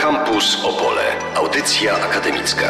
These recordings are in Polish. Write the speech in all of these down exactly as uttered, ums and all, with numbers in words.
Campus Opole. Audycja akademicka.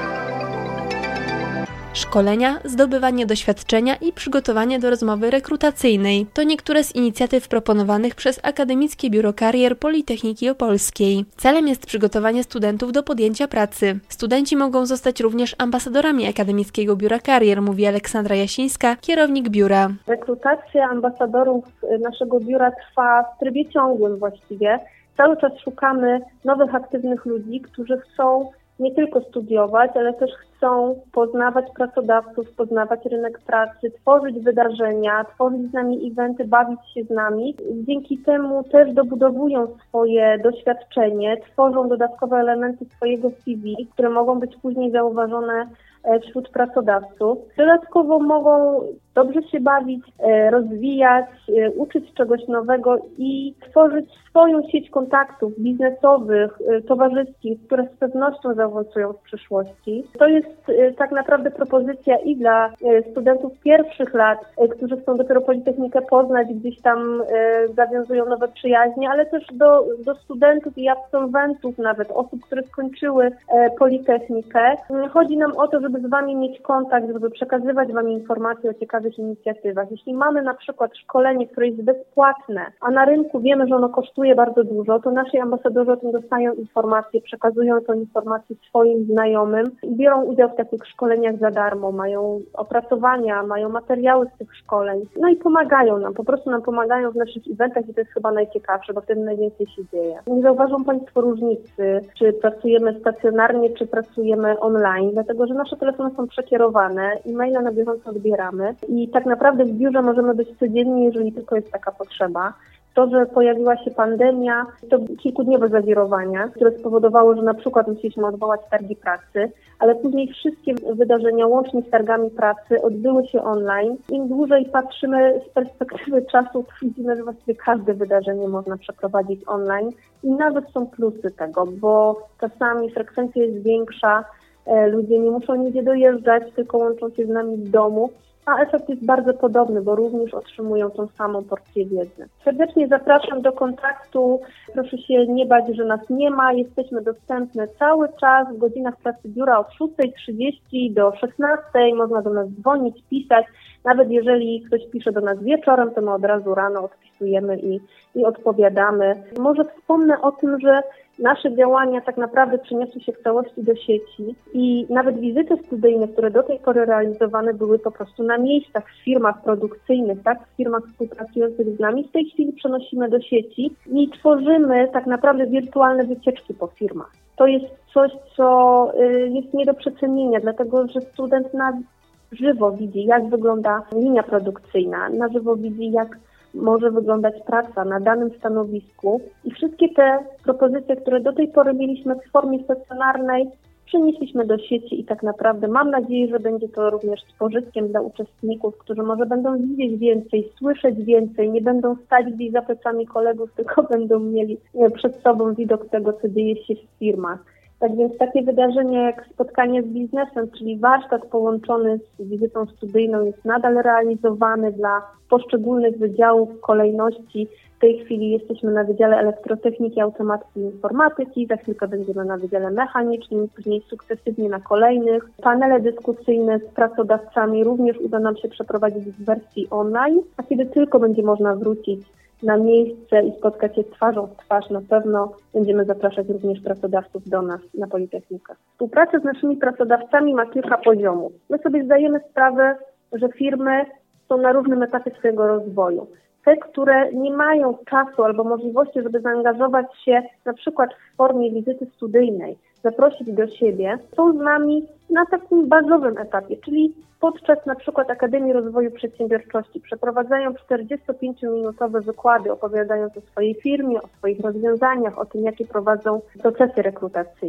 Szkolenia, zdobywanie doświadczenia i przygotowanie do rozmowy rekrutacyjnej to niektóre z inicjatyw proponowanych przez Akademickie Biuro Karier Politechniki Opolskiej. Celem jest przygotowanie studentów do podjęcia pracy. Studenci mogą zostać również ambasadorami Akademickiego Biura Karier, mówi Aleksandra Jasińska, kierownik biura. Rekrutacja ambasadorów naszego biura trwa w trybie ciągłym właściwie. Cały czas szukamy nowych, aktywnych ludzi, którzy chcą nie tylko studiować, ale też chcą poznawać pracodawców, poznawać rynek pracy, tworzyć wydarzenia, tworzyć z nami eventy, bawić się z nami. Dzięki temu też dobudowują swoje doświadczenie, tworzą dodatkowe elementy swojego C V, które mogą być później zauważone wśród pracodawców. Dodatkowo mogą dobrze się bawić, rozwijać, uczyć czegoś nowego i tworzyć swoją sieć kontaktów biznesowych, towarzyskich, które z pewnością zaowocują w przyszłości. To jest tak naprawdę propozycja i dla studentów pierwszych lat, którzy chcą dopiero Politechnikę poznać, gdzieś tam zawiązują nowe przyjaźnie, ale też do, do studentów i absolwentów, nawet osób, które skończyły Politechnikę. Chodzi nam o to, żeby z Wami mieć kontakt, żeby przekazywać Wam informacje o ciekawych inicjatywach. Jeśli mamy na przykład szkolenie, które jest bezpłatne, a na rynku wiemy, że ono kosztuje bardzo dużo, to nasi ambasadorzy o tym dostają informacje, przekazują tę informację swoim znajomym i biorą udział w takich szkoleniach za darmo, mają opracowania, mają materiały z tych szkoleń, no i pomagają nam, po prostu nam pomagają w naszych eventach i to jest chyba najciekawsze, bo wtedy najwięcej się dzieje. Nie zauważą Państwo różnicy, czy pracujemy stacjonarnie, czy pracujemy online, dlatego że nasze telefony są przekierowane, e-maile na bieżąco odbieramy i tak naprawdę w biurze możemy być codziennie, jeżeli tylko jest taka potrzeba. To, że pojawiła się pandemia, to kilkudniowe zawirowania, które spowodowało, że na przykład musieliśmy odwołać targi pracy, ale później wszystkie wydarzenia łącznie z targami pracy odbyły się online. Im dłużej patrzymy z perspektywy czasu, to widzimy, że właściwie każde wydarzenie można przeprowadzić online i nawet są plusy tego, bo czasami frekwencja jest większa, ludzie nie muszą nigdzie dojeżdżać, tylko łączą się z nami w domu, a efekt jest bardzo podobny, bo również otrzymują tą samą porcję wiedzy. Serdecznie zapraszam do kontaktu. Proszę się nie bać, że nas nie ma. Jesteśmy dostępne cały czas w godzinach pracy biura od szóstej trzydzieści do szesnastej. Można do nas dzwonić, pisać. Nawet jeżeli ktoś pisze do nas wieczorem, to my od razu rano odpisujemy i, i odpowiadamy. Może wspomnę o tym, że nasze działania tak naprawdę przeniosły się w całości do sieci i nawet wizyty studyjne, które do tej pory realizowane były po prostu na miejscach w firmach produkcyjnych, tak, w firmach współpracujących z nami, w tej chwili przenosimy do sieci i tworzymy tak naprawdę wirtualne wycieczki po firmach. To jest coś, co jest nie do przecenienia, dlatego że student na żywo widzi, jak wygląda linia produkcyjna, na żywo widzi, jak może wyglądać praca na danym stanowisku i wszystkie te propozycje, które do tej pory mieliśmy w formie stacjonarnej, przenieśliśmy do sieci i tak naprawdę mam nadzieję, że będzie to również z pożytkiem dla uczestników, którzy może będą widzieć więcej, słyszeć więcej, nie będą stać gdzieś za plecami kolegów, tylko będą mieli przed sobą widok tego, co dzieje się w firmach. Tak więc takie wydarzenie jak spotkanie z biznesem, czyli warsztat połączony z wizytą studyjną jest nadal realizowany dla poszczególnych wydziałów w kolejności. W tej chwili jesteśmy na Wydziale Elektrotechniki, Automatyki i Informatyki, za chwilkę będziemy na Wydziale Mechanicznym, później sukcesywnie na kolejnych. Panele dyskusyjne z pracodawcami również uda nam się przeprowadzić w wersji online, a kiedy tylko będzie można wrócić na miejsce i spotkać się twarzą w twarz, na pewno będziemy zapraszać również pracodawców do nas na Politechnikę. Współpraca z naszymi pracodawcami ma kilka poziomów. My sobie zdajemy sprawę, że firmy są na różnym etapie swojego rozwoju. Te, które nie mają czasu albo możliwości, żeby zaangażować się na przykład w formie wizyty studyjnej, zaprosić do siebie, są z nami na takim bazowym etapie, czyli podczas na przykład Akademii Rozwoju Przedsiębiorczości przeprowadzają czterdziestopięciominutowe wykłady opowiadając o swojej firmie, o swoich rozwiązaniach, o tym, jakie prowadzą procesy rekrutacyjne.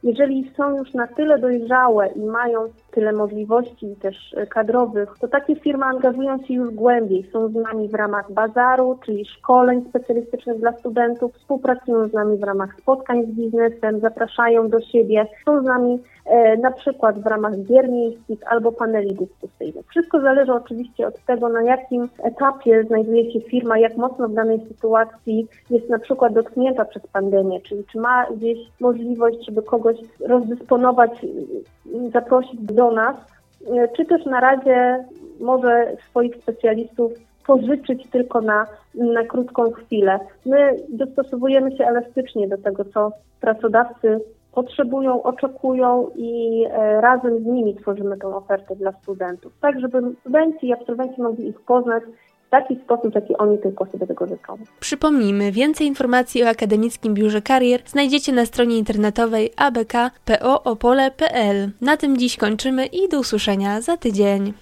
Jeżeli są już na tyle dojrzałe i mają tyle możliwości też kadrowych, to takie firmy angażują się już głębiej. Są z nami w ramach bazaru, czyli szkoleń specjalistycznych dla studentów, współpracują z nami w ramach spotkań z biznesem, zapraszają do siebie, są z nami e, na przykład w ramach gier miejskich albo paneli dyskusyjnych. Wszystko zależy oczywiście od tego, na jakim etapie znajduje się firma, jak mocno w danej sytuacji jest na przykład dotknięta przez pandemię, czyli czy ma gdzieś możliwość, żeby kogoś rozdysponować, zaprosić do nas, czy też na razie może swoich specjalistów pożyczyć tylko na, na krótką chwilę. My dostosowujemy się elastycznie do tego, co pracodawcy potrzebują, oczekują i e, razem z nimi tworzymy tę ofertę dla studentów, tak żeby studenci i absolwenci mogli ich poznać w taki sposób, jaki oni tylko sobie tego życzą. Przypomnijmy, więcej informacji o Akademickim Biurze Karier znajdziecie na stronie internetowej a b k kropka p o opole kropka p l. Na tym dziś kończymy i do usłyszenia za tydzień.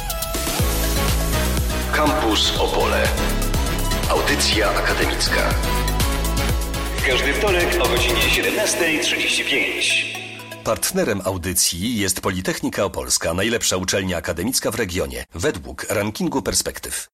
Campus Opole. Audycja akademicka. Każdy wtorek o godzinie siedemnasta trzydzieści pięć. Partnerem audycji jest Politechnika Opolska, najlepsza uczelnia akademicka w regionie, według rankingu Perspektyw.